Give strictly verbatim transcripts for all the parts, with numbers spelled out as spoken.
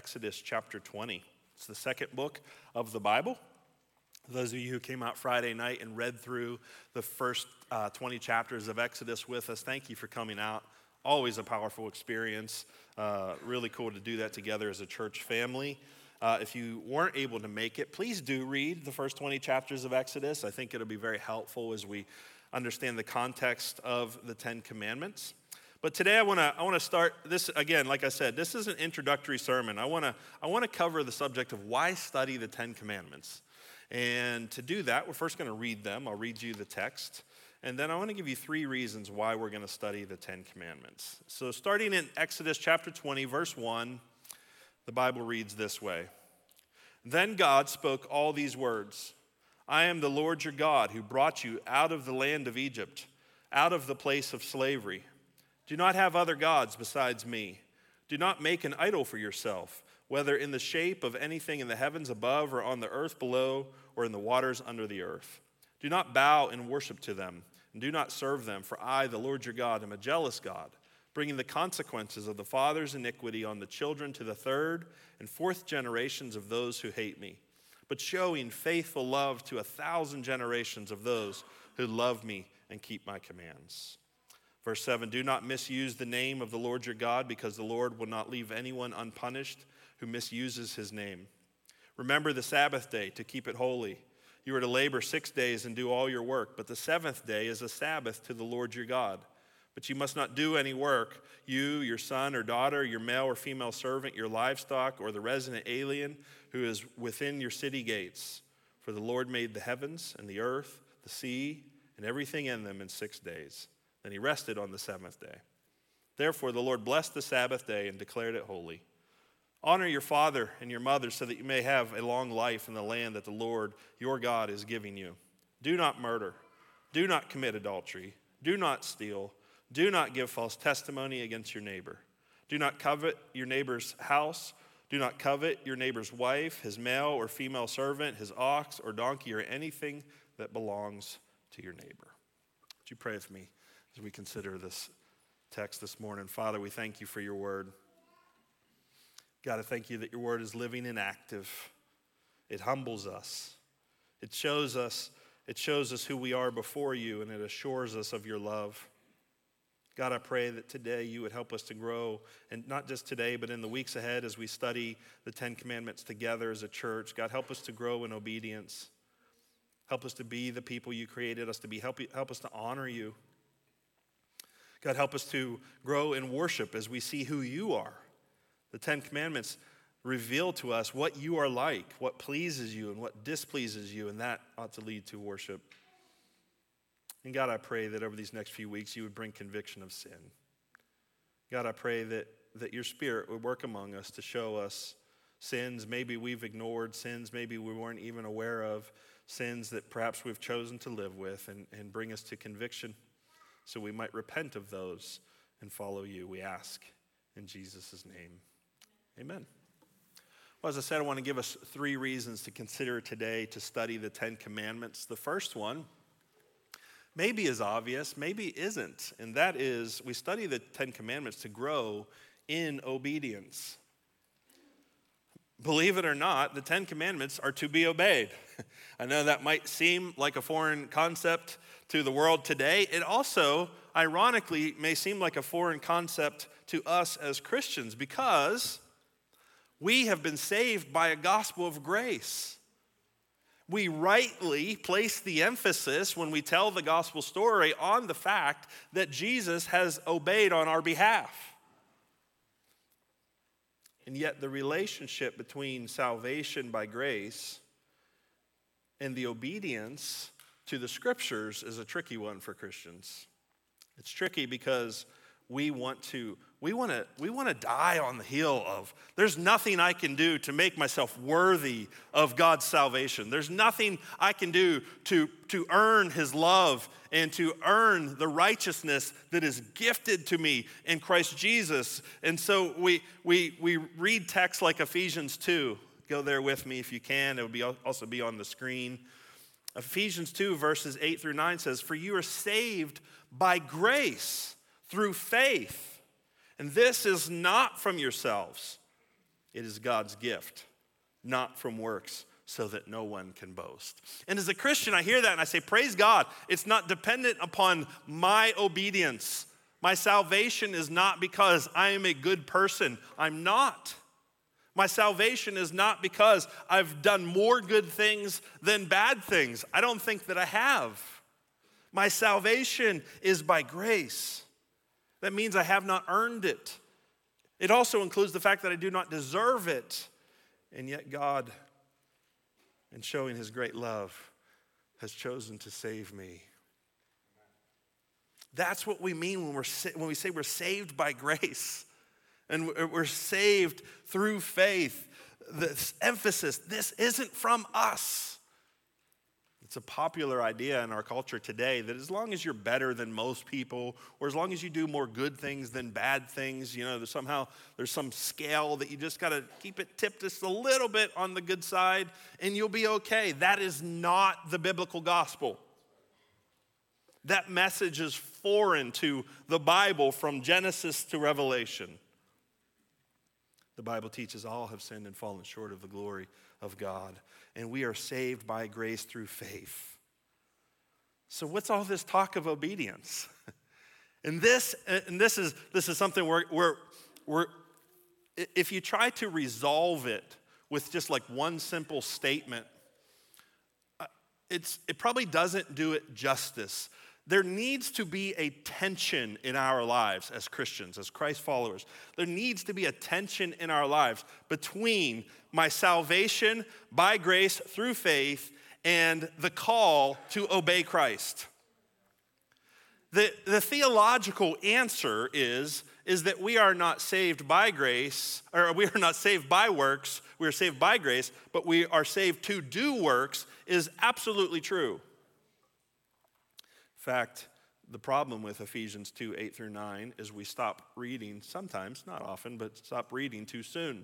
Exodus chapter twenty. It's the second book of the Bible. Those of you who came out Friday night and read through the first uh, twenty chapters of Exodus with us, thank you for coming out. Always a powerful experience. Uh, really cool to do that together as a church family. Uh, if you weren't able to make it, please do read the first twenty chapters of Exodus. I think it'll be very helpful as we understand the context of the Ten Commandments. But today I want to I want to start this again. Like I said, this is an introductory sermon. I want to I want to cover the subject of why study the Ten Commandments. And to do that, we're first going to read them. I'll read you the text. And then I want to give you three reasons why we're going to study the Ten Commandments. So starting in Exodus chapter twenty, verse one, the Bible reads this way. Then God spoke all these words. I am the Lord your God who brought you out of the land of Egypt, out of the place of slavery. Do not have other gods besides me. Do not make an idol for yourself, whether in the shape of anything in the heavens above or on the earth below or in the waters under the earth. Do not bow and worship to them, and do not serve them, for I, the Lord your God, am a jealous God, bringing the consequences of the father's iniquity on the children to the third and fourth generations of those who hate me, but showing faithful love to a thousand generations of those who love me and keep my commands. Verse seven, do not misuse the name of the Lord your God, because the Lord will not leave anyone unpunished who misuses his name. Remember the Sabbath day to keep it holy. You are to labor six days and do all your work, but the seventh day is a Sabbath to the Lord your God. But you must not do any work, you, your son or daughter, your male or female servant, your livestock, or the resident alien who is within your city gates. For the Lord made the heavens and the earth, the sea, and everything in them in six days. Then he rested on the seventh day. Therefore the Lord blessed the Sabbath day and declared it holy. Honor your father and your mother so that you may have a long life in the land that the Lord your God is giving you. Do not murder. Do not commit adultery. Do not steal. Do not give false testimony against your neighbor. Do not covet your neighbor's house. Do not covet your neighbor's wife, his male or female servant, his ox or donkey, or anything that belongs to your neighbor. Would you pray with me as we consider this text this morning? Father, we thank you for your word. God, I thank you that your word is living and active. It humbles us. It shows us, it shows us who we are before you, and it assures us of your love. God, I pray that today you would help us to grow, and not just today, but in the weeks ahead as we study the Ten Commandments together as a church. God, help us to grow in obedience. Help us to be the people you created us to be. Help, help us to honor you. God, help us to grow in worship as we see who you are. The Ten Commandments reveal to us what you are like, what pleases you and what displeases you, and that ought to lead to worship. And God, I pray that over these next few weeks you would bring conviction of sin. God, I pray that, that your Spirit would work among us to show us sins maybe we've ignored, sins maybe we weren't even aware of, sins that perhaps we've chosen to live with, and, and bring us to conviction so we might repent of those and follow you, we ask in Jesus' name. Amen. Well, as I said, I want to give us three reasons to consider today to study the Ten Commandments. The first one maybe is obvious, maybe isn't, and that is we study the Ten Commandments to grow in obedience. Believe it or not, the Ten Commandments are to be obeyed. I know that might seem like a foreign concept to the world today. It also, ironically, may seem like a foreign concept to us as Christians because we have been saved by a gospel of grace. We rightly place the emphasis when we tell the gospel story on the fact that Jesus has obeyed on our behalf. And yet the relationship between salvation by grace and the obedience to the scriptures is a tricky one for Christians. It's tricky because we want to we want to we want to die on the hill of there's nothing I can do to make myself worthy of God's salvation. There's nothing I can do to to earn his love and to earn the righteousness that is gifted to me in Christ Jesus. And so we we we read texts like Ephesians two. Go there with me if you can. It will be also be on the screen. Ephesians two verses eight through nine says, "For you are saved by grace through faith. And this is not from yourselves. It is God's gift, not from works, so that no one can boast. And as a Christian, I hear that and I say, praise God. It's not dependent upon my obedience. My salvation is not because I am a good person. I'm not. My salvation is not because I've done more good things than bad things. I don't think that I have. My salvation is by grace. That means I have not earned it. It also includes the fact that I do not deserve it. And yet God, in showing his great love, has chosen to save me. That's what we mean when, we're, when we say we're saved by grace. And we're saved through faith. This emphasis, this isn't from us. It's a popular idea in our culture today that as long as you're better than most people, or as long as you do more good things than bad things, you know, there's somehow there's some scale that you just got to keep it tipped just a little bit on the good side, and you'll be okay. That is not the biblical gospel. That message is foreign to the Bible from Genesis to Revelation. The Bible teaches all have sinned and fallen short of the glory of God, and we are saved by grace through faith. So what's all this talk of obedience? And this, and this is this is something where, where, where if you try to resolve it with just like one simple statement, it's it probably doesn't do it justice. There needs to be a tension in our lives as Christians, as Christ followers. There needs to be a tension in our lives between my salvation by grace through faith and the call to obey Christ. The, the theological answer is, is that we are not saved by grace, or we are not saved by works, we are saved by grace, but we are saved to do works is absolutely true. In fact, the problem with Ephesians two, eight through nine is we stop reading sometimes, not often, but stop reading too soon.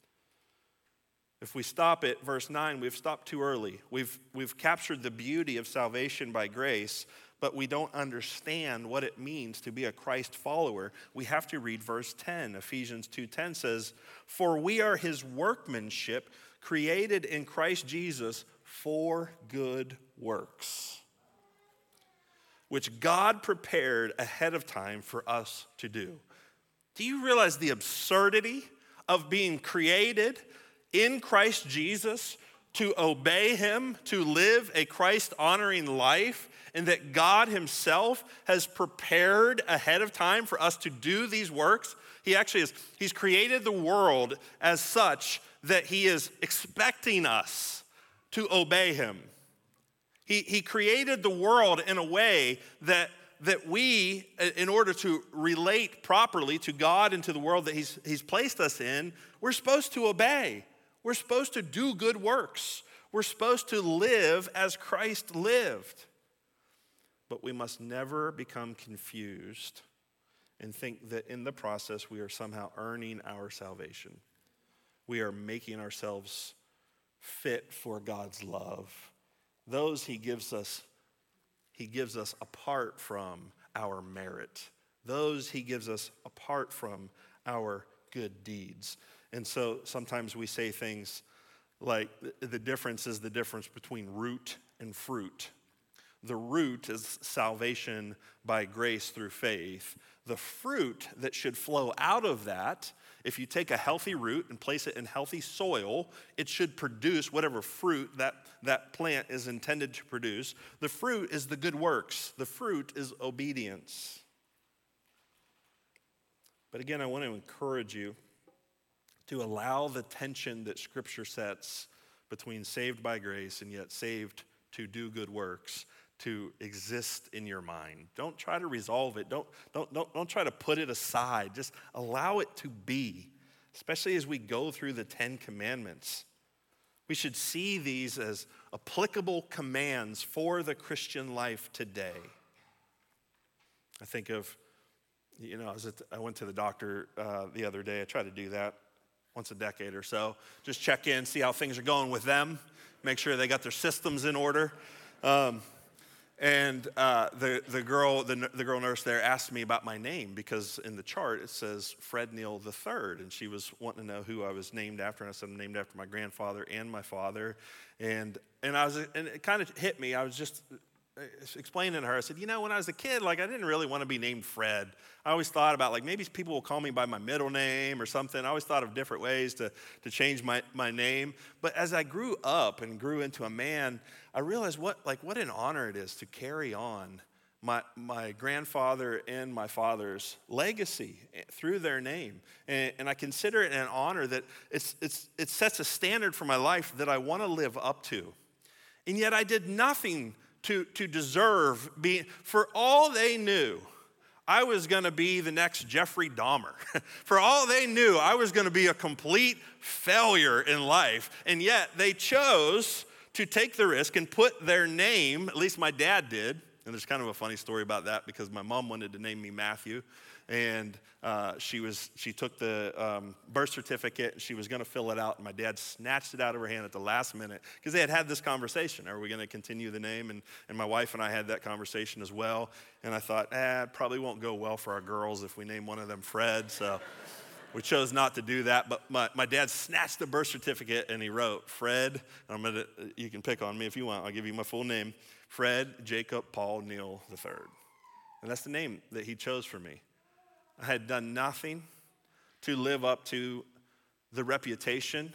If we stop at verse nine, we've stopped too early. We've, we've captured the beauty of salvation by grace, but we don't understand what it means to be a Christ follower. We have to read verse ten. Ephesians two ten says, "For we are his workmanship, created in Christ Jesus for good works, which God prepared ahead of time for us to do." Do you realize the absurdity of being created in Christ Jesus to obey him, to live a Christ-honoring life, and that God himself has prepared ahead of time for us to do these works? He actually is, he's created the world as such that he is expecting us to obey him. He, he created the world in a way that, that we, in order to relate properly to God and to the world that he's, he's placed us in, we're supposed to obey. We're supposed to do good works. We're supposed to live as Christ lived. But we must never become confused and think that in the process we are somehow earning our salvation. We are making ourselves fit for God's love. Those he gives us, he gives us apart from our merit. Those he gives us apart from our good deeds. And so sometimes we say things like the difference is the difference between root and fruit. The root is salvation by grace through faith. The fruit that should flow out of that, if you take a healthy root and place it in healthy soil, it should produce whatever fruit that, that plant is intended to produce. The fruit is the good works. The fruit is obedience. But again, I want to encourage you to allow the tension that Scripture sets between saved by grace and yet saved to do good works to exist in your mind. Don't try to resolve it. Don't, don't, don't, don't try to put it aside. Just allow it to be, especially as we go through the Ten Commandments. We should see these as applicable commands for the Christian life today. I think of, you know, I, was at the, I went to the doctor uh, the other day. I try to do that once a decade or so. Just check in, see how things are going with them, make sure they got their systems in order. Um, And uh, the, the, girl, the, the girl nurse there asked me about my name because in the chart it says Fred Neal the third. And she was wanting to know who I was named after. And I said, I'm named after my grandfather and my father. And, and, I was, and it kind of hit me. I was just explaining to her, I said, you know, when I was a kid, like I didn't really want to be named Fred. I always thought about like maybe people will call me by my middle name or something. I always thought of different ways to, to change my, my name. But as I grew up and grew into a man, I realized what like what an honor it is to carry on my my grandfather and my father's legacy through their name. And, and I consider it an honor that it's it's it sets a standard for my life that I want to live up to. And yet I did nothing to, to deserve being, for all they knew, I was gonna be the next Jeffrey Dahmer. For all they knew, I was gonna be a complete failure in life. And yet they chose to take the risk and put their name, at least my dad did, and there's kind of a funny story about that because my mom wanted to name me Matthew, and uh, she was she took the um, birth certificate, and she was gonna fill it out, and my dad snatched it out of her hand at the last minute because they had had this conversation. Are we gonna continue the name? And, and my wife and I had that conversation as well, and I thought, eh, it probably won't go well for our girls if we name one of them Fred, so we chose not to do that. But my, my dad snatched the birth certificate, and he wrote, Fred, I'm gonna, you can pick on me if you want, I'll give you my full name, Fred Jacob Paul Neal the third. And that's the name that he chose for me. I had done nothing to live up to the reputation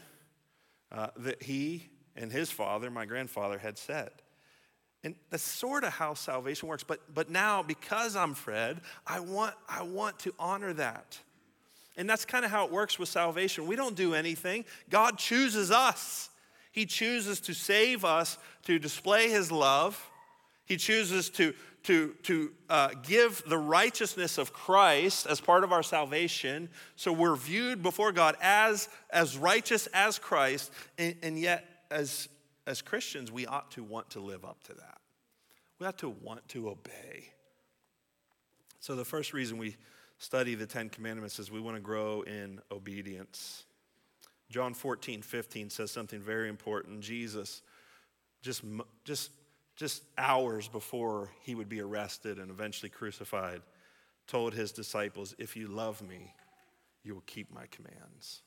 uh, that he and his father, my grandfather, had set. And that's sort of how salvation works. But but now, because I'm Fred, I want I want to honor that. And that's kind of how it works with salvation. We don't do anything. God chooses us. He chooses to save us, to display his love. He chooses to, to, to uh, give the righteousness of Christ as part of our salvation. So we're viewed before God as, as righteous as Christ. And, and yet, as, as Christians, we ought to want to live up to that. We ought to want to obey. So the first reason we study the Ten Commandments is we want to grow in obedience. John fourteen fifteen says something very important. Jesus, just, just, just hours before he would be arrested and eventually crucified, told his disciples, if you love me, you will keep my commands.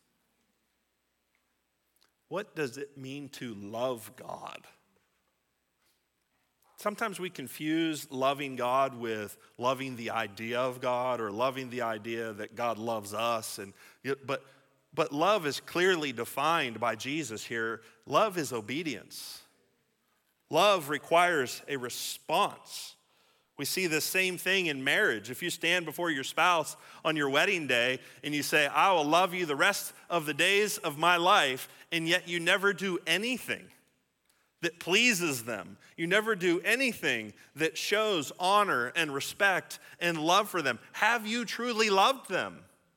What does it mean to love God? Sometimes we confuse loving God with loving the idea of God or loving the idea that God loves us. And but, but love is clearly defined by Jesus here. Love is obedience. Love requires a response. We see the same thing in marriage. If you stand before your spouse on your wedding day and you say, I will love you the rest of the days of my life, and yet you never do anything that pleases them. You never do anything that shows honor and respect and love for them. Have you truly loved them?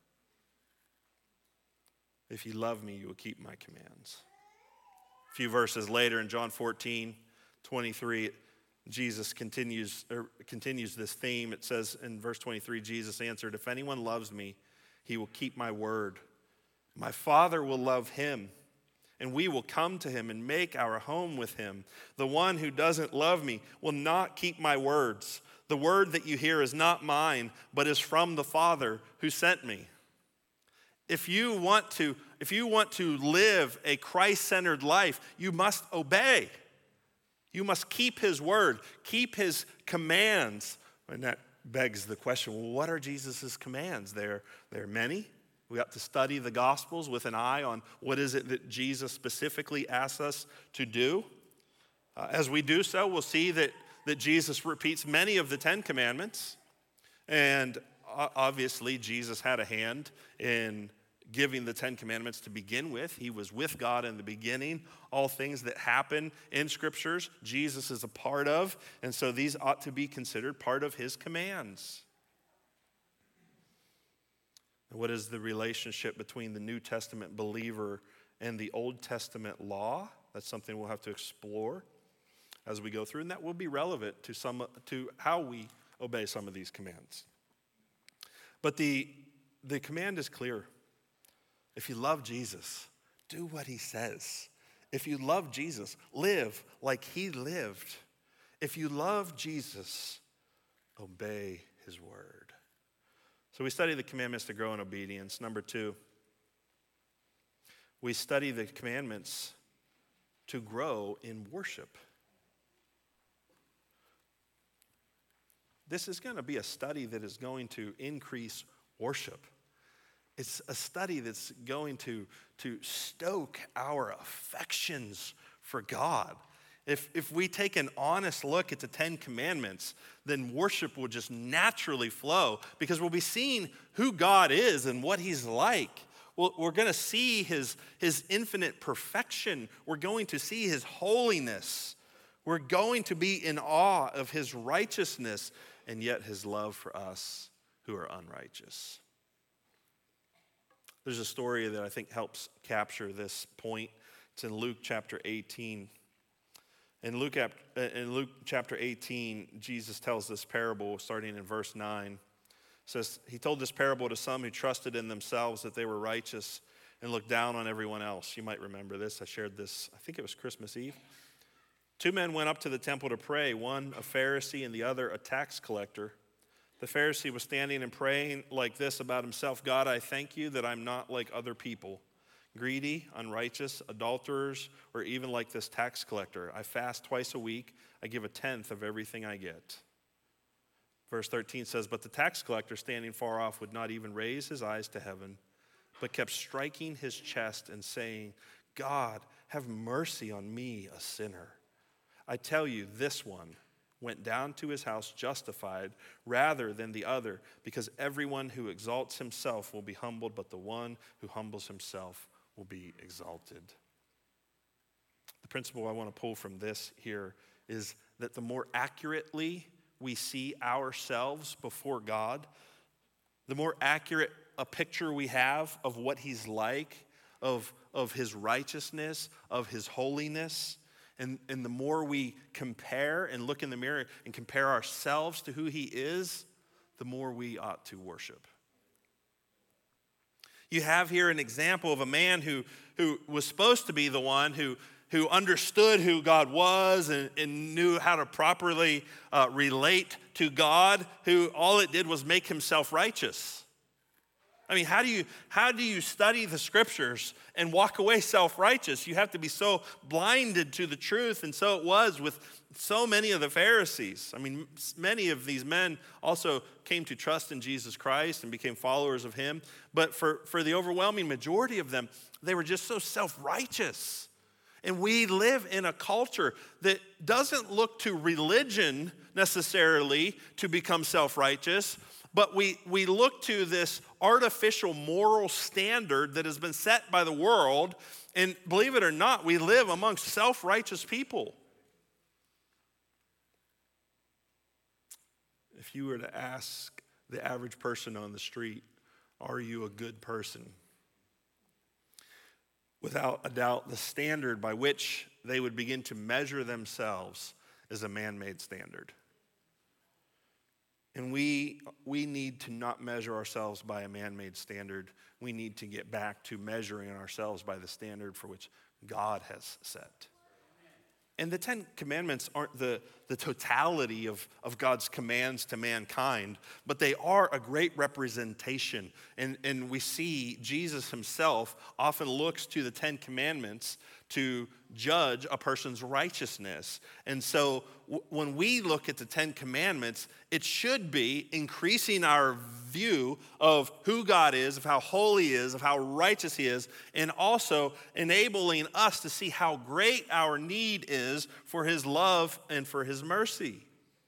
If you love me, you will keep my commands. A few verses later in John fourteen twenty-three, Jesus continues, or continues this theme. It says in verse twenty-three, Jesus answered, if anyone loves me, he will keep my word. My Father will love him, and we will come to him and make our home with him. The one who doesn't love me will not keep my words. The word that you hear is not mine, but is from the Father who sent me. If you want to, if you want to live a Christ-centered life, you must obey. You must keep his word, keep his commands. And that begs the question, well, what are Jesus' commands? There, there are many. We have to study the Gospels with an eye on what is it that Jesus specifically asks us to do. Uh, as we do so, we'll see that, that Jesus repeats many of the Ten Commandments. And obviously, Jesus had a hand in giving the Ten Commandments to begin with. He was with God in the beginning. All things that happen in Scriptures, Jesus is a part of. And so these ought to be considered part of his commands. What is the relationship between the New Testament believer and the Old Testament law? That's something we'll have to explore as we go through, and that will be relevant to some to how we obey some of these commands. But the, the command is clear. If you love Jesus, do what he says. If you love Jesus, live like he lived. If you love Jesus, obey his word. So we study the commandments to grow in obedience. Number two, we study the commandments to grow in worship. This is going to be a study that is going to increase worship. It's a study that's going to, to stoke our affections for God. If, if we take an honest look at the Ten Commandments, then worship will just naturally flow because we'll be seeing who God is and what he's like. Well, we're going to see his, his infinite perfection. We're going to see his holiness. We're going to be in awe of his righteousness and yet his love for us who are unrighteous. There's a story that I think helps capture this point. It's in Luke chapter eighteen. In Luke, in Luke chapter eighteen, Jesus tells this parable starting in verse nine. It says, he told this parable to some who trusted in themselves that they were righteous and looked down on everyone else. You might remember this. I shared this, I think it was Christmas Eve. Two men went up to the temple to pray, one a Pharisee and the other a tax collector. The Pharisee was standing and praying like this about himself: God, I thank you that I'm not like other people, greedy, unrighteous, adulterers, or even like this tax collector. I fast twice a week. I give a tenth of everything I get. Verse thirteen says, but the tax collector standing far off would not even raise his eyes to heaven, but kept striking his chest and saying, God, have mercy on me, a sinner. I tell you, this one went down to his house justified rather than the other, because everyone who exalts himself will be humbled, but the one who humbles himself will be exalted. The principle I want to pull from this here is that the more accurately we see ourselves before God, the more accurate a picture we have of what he's like, of, of his righteousness, of his holiness, and, and the more we compare and look in the mirror and compare ourselves to who he is, the more we ought to worship. You have here an example of a man who, who was supposed to be the one who, who understood who God was and, and knew how to properly uh, relate to God, who all it did was make himself righteous. I mean, how do you how do you study the scriptures and walk away self-righteous? You have to be so blinded to the truth, and so it was with so many of the Pharisees. I mean, many of these men also came to trust in Jesus Christ and became followers of him, but for, for the overwhelming majority of them, they were just so self-righteous. And we live in a culture that doesn't look to religion necessarily to become self-righteous, but we, we look to this artificial moral standard that has been set by the world. And believe it or not, we live amongst self-righteous people. If you were to ask the average person on the street, are you a good person? Without a doubt, the standard by which they would begin to measure themselves is a man-made standard. And we, we need to not measure ourselves by a man-made standard. We need to get back to measuring ourselves by the standard for which God has set. And the Ten Commandments aren't the, the totality of, of God's commands to mankind, but they are a great representation. And, and we see Jesus himself often looks to the Ten Commandments to judge a person's righteousness. And so w- when we look at the Ten Commandments, it should be increasing our view of who God is, of how holy he is, of how righteous he is, and also enabling us to see how great our need is for his love and for his mercy.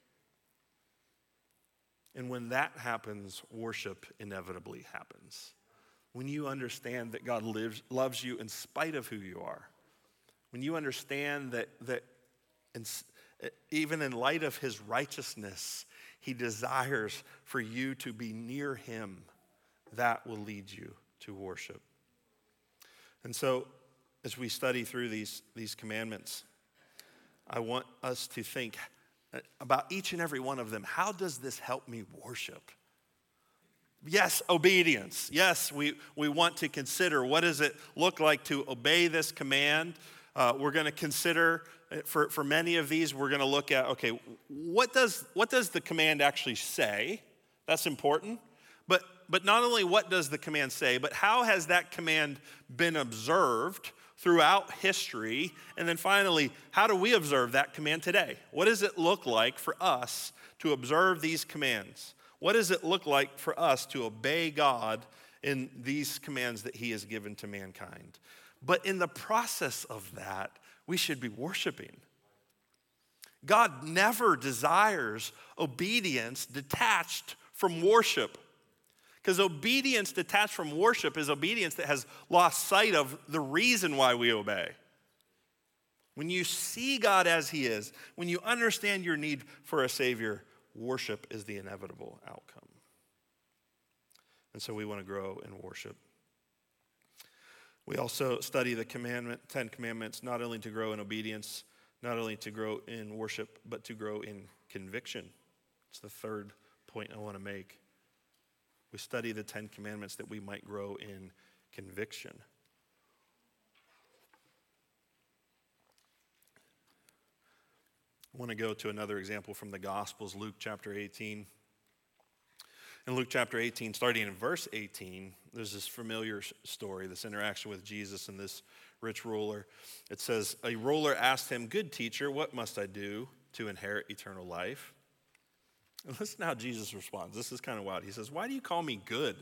And when that happens, worship inevitably happens. When you understand that God lives, loves you in spite of who you are, when you understand that, that in, even in light of his righteousness, he desires for you to be near him, that will lead you to worship. And so, as we study through these, these commandments, I want us to think about each and every one of them. How does this help me worship? Yes, obedience. Yes, we, we want to consider what does it look like to obey this command. Uh, we're going to consider For, for many of these, we're going to look at, okay, what does, what does the command actually say? That's important. But, but not only what does the command say, but how has that command been observed throughout history? And then finally, how do we observe that command today? What does it look like for us to observe these commands? What does it look like for us to obey God in these commands that he has given to mankind? But in the process of that, we should be worshiping. God never desires obedience detached from worship. Because obedience detached from worship is obedience that has lost sight of the reason why we obey. When you see God as he is, when you understand your need for a Savior, worship is the inevitable outcome. And so we want to grow in worship. We also study the commandment, Ten Commandments, not only to grow in obedience, not only to grow in worship, but to grow in conviction. It's the third point I want to make. We study the Ten Commandments that we might grow in conviction. I want to go to another example from the Gospels, Luke chapter eighteen. In Luke chapter eighteen, starting in verse eighteen, there's this familiar story, this interaction with Jesus and this rich ruler. It says, a ruler asked him, "Good teacher, what must I do to inherit eternal life?" And listen to how Jesus responds. This is kind of wild. He says, "Why do you call me good?"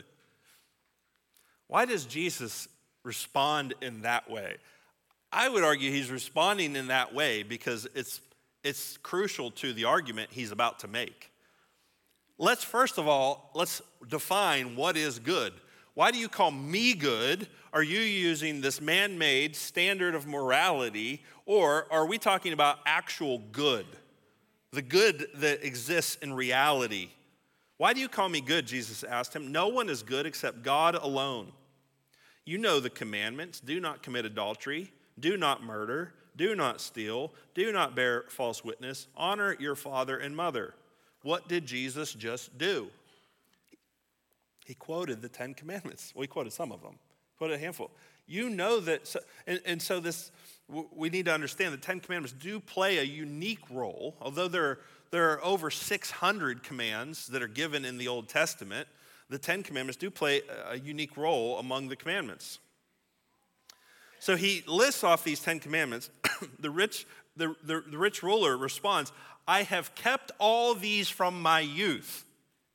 Why does Jesus respond in that way? I would argue he's responding in that way because it's, it's crucial to the argument he's about to make. Let's first of all, let's define what is good. Why do you call me good? Are you using this man-made standard of morality, or are we talking about actual good? The good that exists in reality. Why do you call me good? Jesus asked him. No one is good except God alone. You know the commandments. Do not commit adultery. Do not murder. Do not steal. Do not bear false witness. Honor your father and mother. What did Jesus just do? He quoted the Ten Commandments. Well, he quoted some of them. He quoted a handful. You know that, so, and, and so this, we need to understand the Ten Commandments do play a unique role. Although there are, there are over six hundred commands that are given in the Old Testament, the Ten Commandments do play a unique role among the commandments. So he lists off these Ten Commandments. the, rich, the, the, the rich ruler responds, I have kept all these from my youth.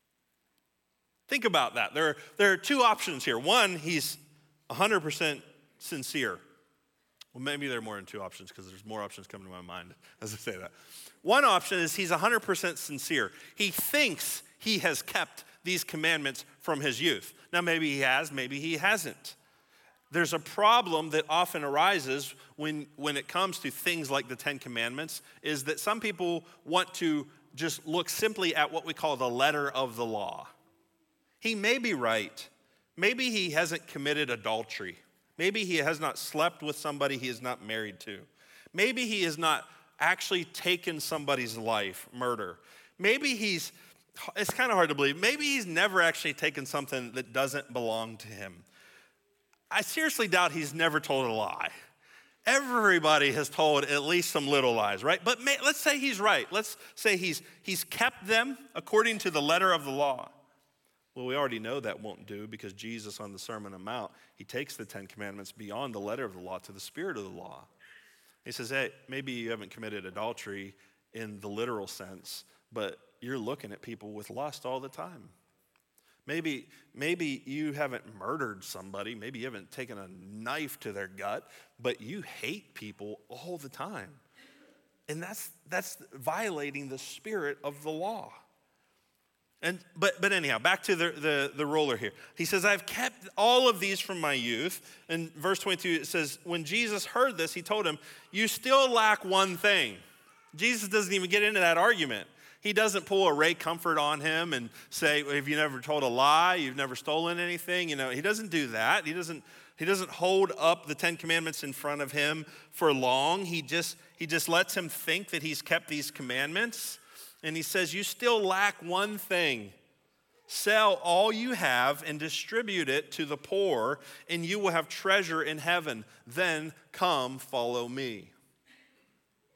Think about that. There are, there are two options here. One, he's one hundred percent sincere. Well, maybe there are more than two options because there's more options coming to my mind as I say that. One option is he's one hundred percent sincere. He thinks he has kept these commandments from his youth. Now, maybe he has, maybe he hasn't. There's a problem that often arises when, when it comes to things like the Ten Commandments, is that some people want to just look simply at what we call the letter of the law. He may be right. Maybe he hasn't committed adultery. Maybe he has not slept with somebody he is not married to. Maybe he has not actually taken somebody's life, murder. Maybe he's, it's kind of hard to believe, maybe he's never actually taken something that doesn't belong to him. I seriously doubt he's never told a lie. Everybody has told at least some little lies, right? But may, let's say he's right. Let's say he's, he's kept them according to the letter of the law. Well, we already know that won't do because Jesus on the Sermon on the Mount, he takes the Ten Commandments beyond the letter of the law to the spirit of the law. He says, hey, maybe you haven't committed adultery in the literal sense, but you're looking at people with lust all the time. Maybe, maybe you haven't murdered somebody. Maybe you haven't taken a knife to their gut, but you hate people all the time. And that's, that's violating the spirit of the law. And but but anyhow, back to the, the, the ruler here. He says, I've kept all of these from my youth. In verse twenty-two, it says, when Jesus heard this, he told him, you still lack one thing. Jesus doesn't even get into that argument. He doesn't pull a Ray Comfort on him and say, have you never told a lie? You've never stolen anything? You know, he doesn't do that. He doesn't, he doesn't hold up the Ten Commandments in front of him for long. He just, he just lets him think that he's kept these commandments. And he says, you still lack one thing. Sell all you have and distribute it to the poor, and you will have treasure in heaven. Then come follow me.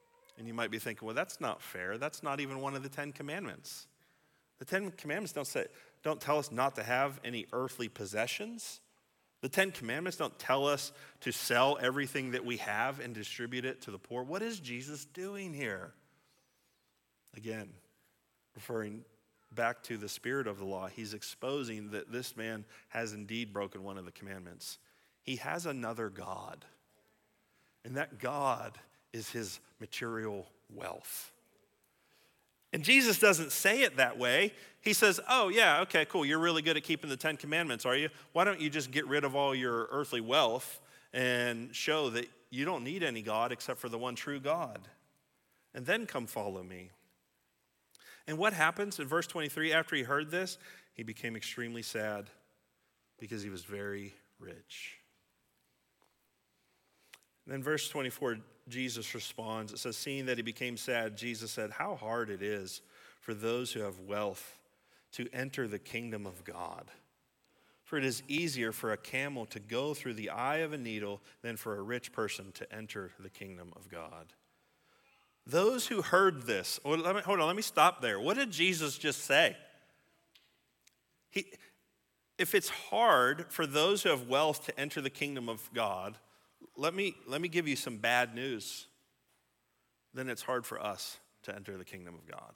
And you might be thinking, well, that's not fair. That's not even one of the Ten Commandments. The Ten Commandments don't say, don't tell us not to have any earthly possessions. The Ten Commandments don't tell us to sell everything that we have and distribute it to the poor. What is Jesus doing here? Again, referring back to the spirit of the law, he's exposing that this man has indeed broken one of the commandments. He has another God, and that God is his material wealth. And Jesus doesn't say it that way. He says, oh yeah, okay, cool, you're really good at keeping the Ten Commandments, are you? Why don't you just get rid of all your earthly wealth and show that you don't need any God except for the one true God, and then come follow me. And what happens in verse twenty-three, after he heard this, he became extremely sad because he was very rich. And then verse twenty-four, Jesus responds. It says, seeing that he became sad, Jesus said, how hard it is for those who have wealth to enter the kingdom of God. For it is easier for a camel to go through the eye of a needle than for a rich person to enter the kingdom of God. Those who heard this, well, let me, hold on, let me stop there. What did Jesus just say? He, if it's hard for those who have wealth to enter the kingdom of God, let me, let me give you some bad news. Then it's hard for us to enter the kingdom of God.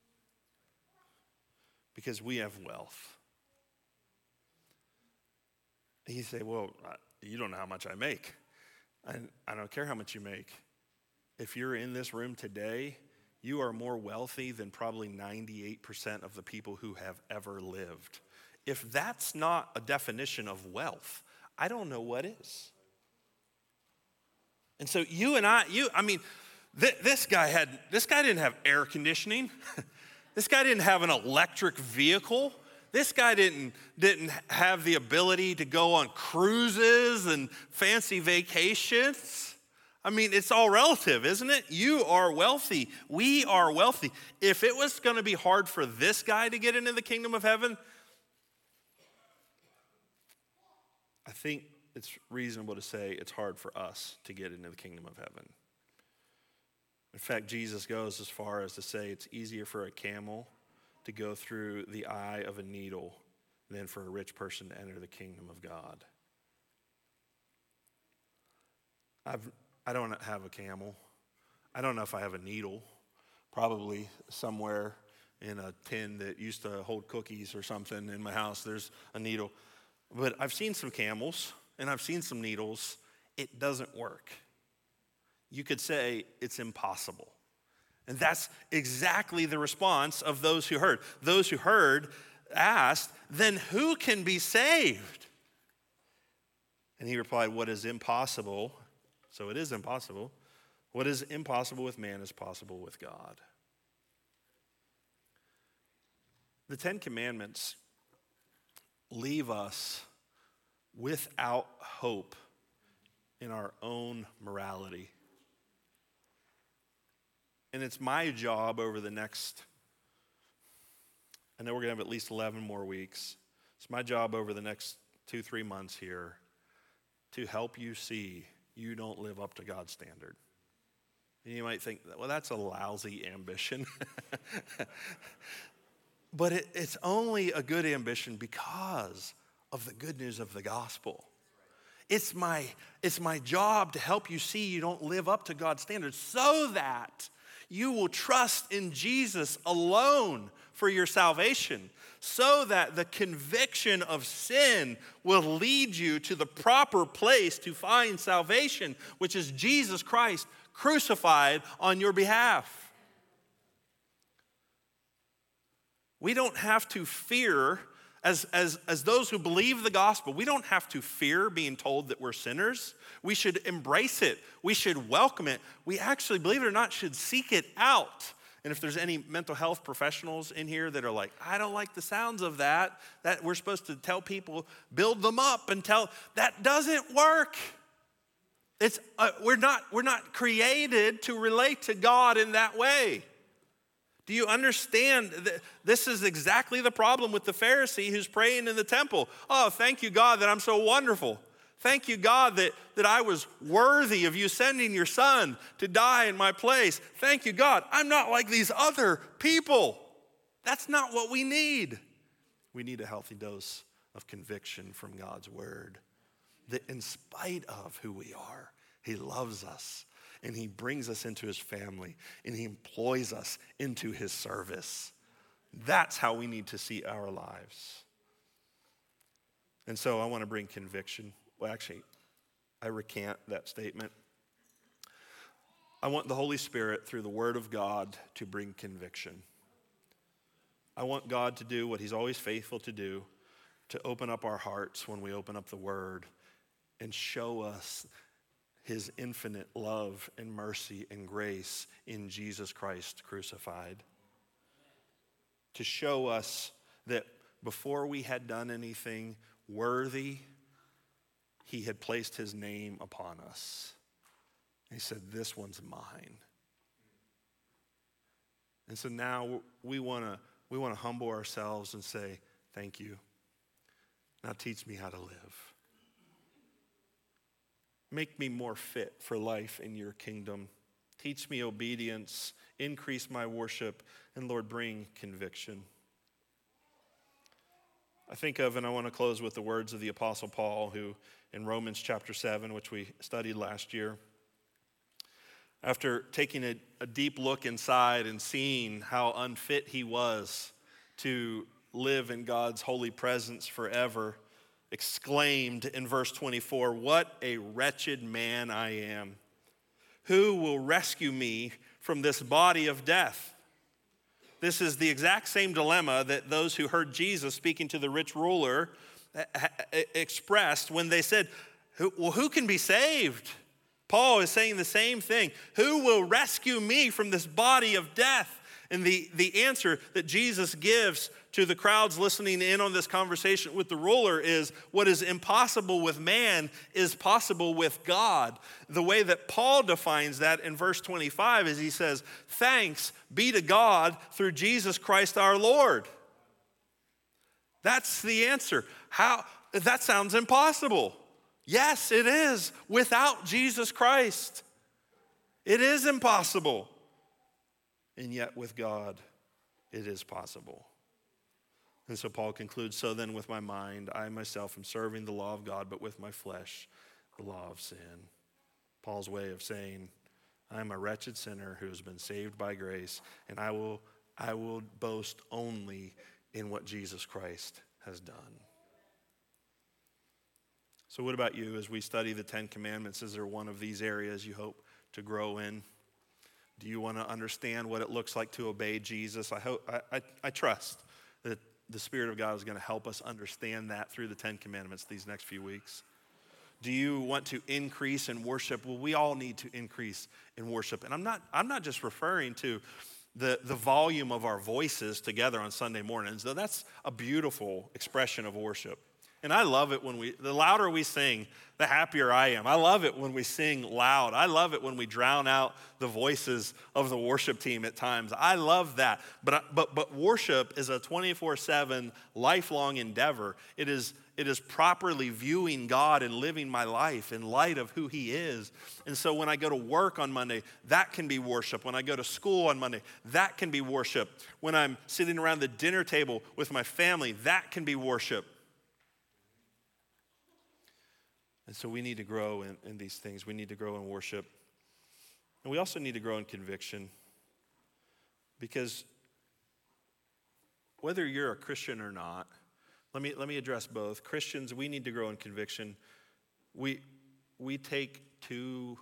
Because we have wealth. And you say, well, you don't know how much I make. I, I don't care how much you make. If you're in this room today, you are more wealthy than probably ninety-eight percent of the people who have ever lived. If that's not a definition of wealth, I don't know what is. And so you and I, you, I mean, th- this guy had, this guy didn't have air conditioning. This guy didn't have an electric vehicle. This guy didn't, didn't have the ability to go on cruises and fancy vacations. I mean, it's all relative, isn't it? You are wealthy. We are wealthy. If it was going to be hard for this guy to get into the kingdom of heaven, I think it's reasonable to say it's hard for us to get into the kingdom of heaven. In fact, Jesus goes as far as to say it's easier for a camel to go through the eye of a needle than for a rich person to enter the kingdom of God. I've I don't have a camel. I don't know if I have a needle. Probably somewhere in a tin that used to hold cookies or something in my house, there's a needle. But I've seen some camels and I've seen some needles. It doesn't work. You could say it's impossible. And that's exactly the response of those who heard. Those who heard asked, then who can be saved? And he replied, what is impossible, so it is impossible. What is impossible with man is possible with God. The Ten Commandments leave us without hope in our own morality. And it's my job over the next, I know we're going to have at least eleven more weeks. It's my job over the next two, three months here to help you see you don't live up to God's standard. And you might think, well, that's a lousy ambition. But it, it's only a good ambition because of the good news of the gospel. It's my, it's my job to help you see you don't live up to God's standards so that you will trust in Jesus alone for your salvation, so that the conviction of sin will lead you to the proper place to find salvation, which is Jesus Christ crucified on your behalf. We don't have to fear, as, as, as those who believe the gospel, we don't have to fear being told that we're sinners. We should embrace it. We should welcome it. We actually, believe it or not, should seek it out. And if there's any mental health professionals in here that are like, I don't like the sounds of that, that we're supposed to tell people, build them up and tell, that doesn't work. It's uh, we're not we're not created to relate to God in that way. Do you understand that this is exactly the problem with the Pharisee who's praying in the temple? Oh, thank you, God, that I'm so wonderful. Thank you, God, that, that I was worthy of you sending your son to die in my place. Thank you, God, I'm not like these other people. That's not what we need. We need a healthy dose of conviction from God's word. That in spite of who we are, he loves us and he brings us into his family and he employs us into his service. That's how we need to see our lives. And so I want to bring conviction. Well, actually, I recant that statement. I want the Holy Spirit, through the Word of God, to bring conviction. I want God to do what he's always faithful to do, to open up our hearts when we open up the Word and show us his infinite love and mercy and grace in Jesus Christ crucified. To show us that before we had done anything worthy, he had placed his name upon us. And he said, this one's mine. And so now we want to we want to humble ourselves and say, thank you. Now teach me how to live. Make me more fit for life in your kingdom. Teach me obedience, increase my worship, and Lord, bring conviction. I think of, and I want to close with the words of the Apostle Paul, who in Romans chapter seven, which we studied last year, after taking a, a deep look inside and seeing how unfit he was to live in God's holy presence forever, exclaimed in verse twenty-four, what a wretched man I am. Who will rescue me from this body of death? This is the exact same dilemma that those who heard Jesus speaking to the rich ruler expressed when they said, well, who can be saved? Paul is saying the same thing. Who will rescue me from this body of death? And the, the answer that Jesus gives to the crowds listening in on this conversation with the ruler is, what is impossible with man is possible with God. The way that Paul defines that in verse twenty-five is he says, thanks be to God through Jesus Christ our Lord. That's the answer. How? That sounds impossible. Yes, it is. Without Jesus Christ, it is impossible. And yet with God, it is possible. And so Paul concludes, so then with my mind, I myself am serving the law of God, but with my flesh, the law of sin. Paul's way of saying, I am a wretched sinner who has been saved by grace, and I will, I will boast only in what Jesus Christ has done. So what about you as we study the Ten Commandments? Is there one of these areas you hope to grow in? Do you want to understand what it looks like to obey Jesus? I hope, I, I, I trust that the Spirit of God is going to help us understand that through the Ten Commandments these next few weeks. Do you want to increase in worship? Well, we all need to increase in worship. And I'm not, I'm not just referring to the, the volume of our voices together on Sunday mornings, though that's a beautiful expression of worship. And I love it when we, the louder we sing, the happier I am. I love it when we sing loud. I love it when we drown out the voices of the worship team at times. I love that. But, but, but worship is a twenty-four seven lifelong endeavor. It is, it is properly viewing God and living my life in light of who he is. And so when I go to work on Monday, that can be worship. When I go to school on Monday, that can be worship. When I'm sitting around the dinner table with my family, that can be worship. And so we need to grow in, in these things. We need to grow in worship. And we also need to grow in conviction. Because whether you're a Christian or not, let me, let me address both. Christians, we need to grow in conviction. We, we take too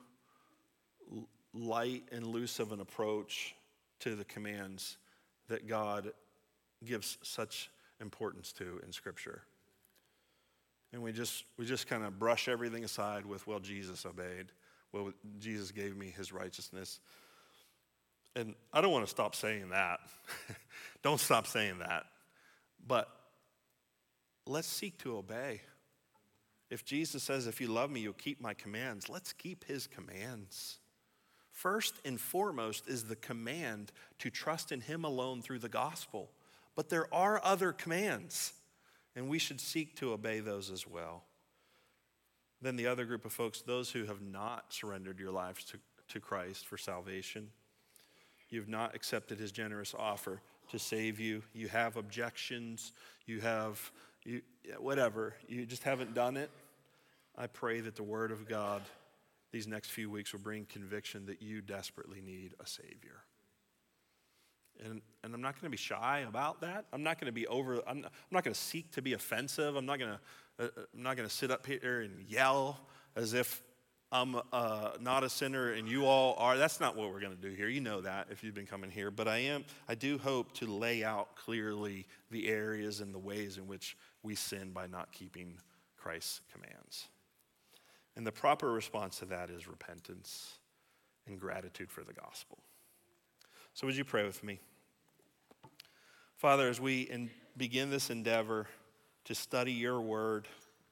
light and loose of an approach to the commands that God gives such importance to in Scripture. And we just we just kind of brush everything aside with, well, Jesus obeyed. Well, Jesus gave me his righteousness. And I don't want to stop saying that. Don't stop saying that. But let's seek to obey. If Jesus says, if you love me, you'll keep my commands, let's keep his commands. First and foremost is the command to trust in him alone through the gospel. But there are other commands. And we should seek to obey those as well. Then the other group of folks, those who have not surrendered your lives to, to Christ for salvation. You've not accepted his generous offer to save you. You have objections. You have, you, whatever. You just haven't done it. I pray that the word of God these next few weeks will bring conviction that you desperately need a Savior. And, and I'm not going to be shy about that. I'm not going to be over, I'm not, I'm not going to seek to be offensive. I'm not going to, uh, I'm not going to sit up here and yell as if I'm uh, not a sinner and you all are. That's not what we're going to do here. You know that if you've been coming here. But I am, I do hope to lay out clearly the areas and the ways in which we sin by not keeping Christ's commands. And the proper response to that is repentance and gratitude for the gospel. So would you pray with me? Father, as we in, begin this endeavor to study your word,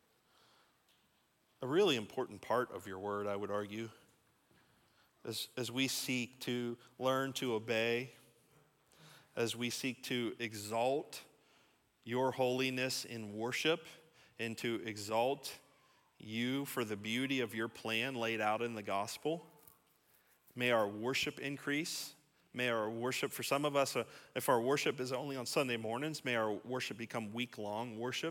a really important part of your word, I would argue, as, as we seek to learn to obey, as we seek to exalt your holiness in worship and to exalt you for the beauty of your plan laid out in the gospel. May our worship increase. May our worship, for some of us, uh, if our worship is only on Sunday mornings, may our worship become week-long worship.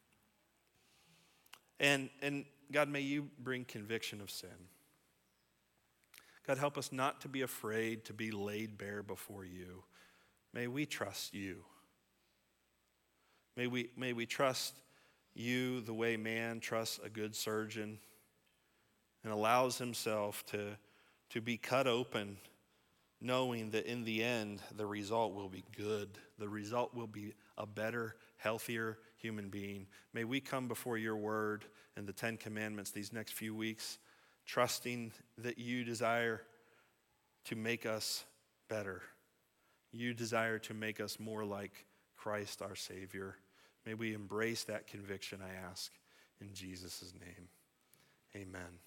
And, and God, may you bring conviction of sin. God, help us not to be afraid to be laid bare before you. May we trust you. May we, may we trust you the way man trusts a good surgeon and allows himself to, to be cut open, knowing that in the end, the result will be good. The result will be a better, healthier human being. May we come before your word and the Ten Commandments these next few weeks, trusting that you desire to make us better. You desire to make us more like Christ our Savior. May we embrace that conviction, I ask, in Jesus' name. Amen.